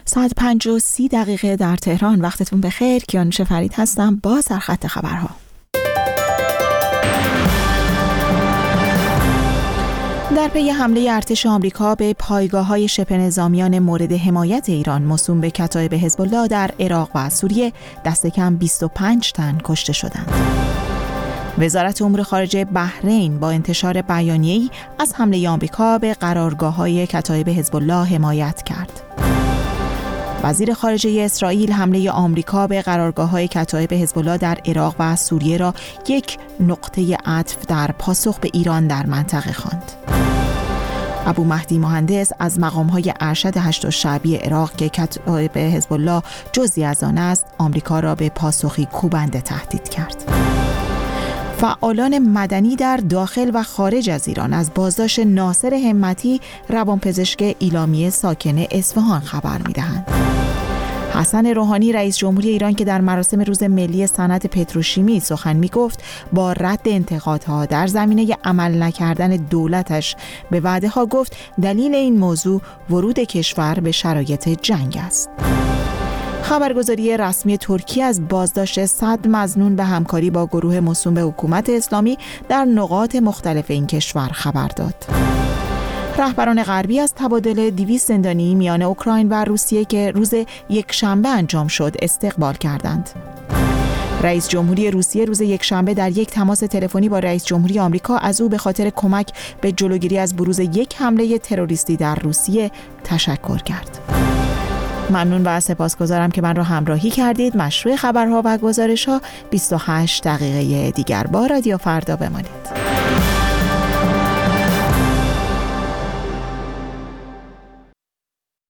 1:30 در تهران. وقتتون بخیر. کیانوش فرید هستم با سرخط خبرها. در پی حمله ارتش آمریکا به پایگاه‌های شبه نظامیان مورد حمایت ایران موسوم به کتایب حزب الله در عراق و سوریه دست کم 25 تن کشته شدند. وزارت امور خارجه بحرین با انتشار بیانیه‌ای از حمله آمریکا به قرارگاه‌های کتایب حزب الله حمایت کرد. وزیر خارجه اسرائیل حمله آمریکا به قرارگاه‌های کتایب حزب الله در عراق و سوریه را یک نقطه عطف در پاسخ به ایران در منطقه خواند. ابو مهدی مهندس از مقام‌های ارشد هشت شعبی عراق که کتایب حزب الله جزئی از آن است، آمریکا را به پاسخی کوبنده تهدید کرد. فعالان مدنی در داخل و خارج از ایران از بازداشت ناصر همتی، روانپزشک ایلامیه ساکن اصفهان خبر می‌دهند. حسن روحانی رئیس جمهوری ایران که در مراسم روز ملی صنعت پتروشیمی سخن می‌گفت، با رد انتقادها در زمینه عمل نکردن دولتش به وعده‌ها گفت دلیل این موضوع ورود کشور به شرایط جنگ است. خبرگزاری رسمی ترکیه از بازداشت 100 مظنون به همکاری با گروه موسوم به حکومت اسلامی در نقاط مختلف این کشور خبر داد. رهبران غربی از تبادل 200 زندانی میان اوکراین و روسیه که روز یکشنبه انجام شد استقبال کردند. رئیس جمهوری روسیه روز یکشنبه در یک تماس تلفنی با رئیس جمهوری آمریکا از او به خاطر کمک به جلوگیری از بروز یک حمله تروریستی در روسیه تشکر کرد. ممنون و سپاسگزارم که من را همراهی کردید. مشروع خبرها و گزارش‌ها 28 دقیقه دیگر با رادیو فردا بمانید.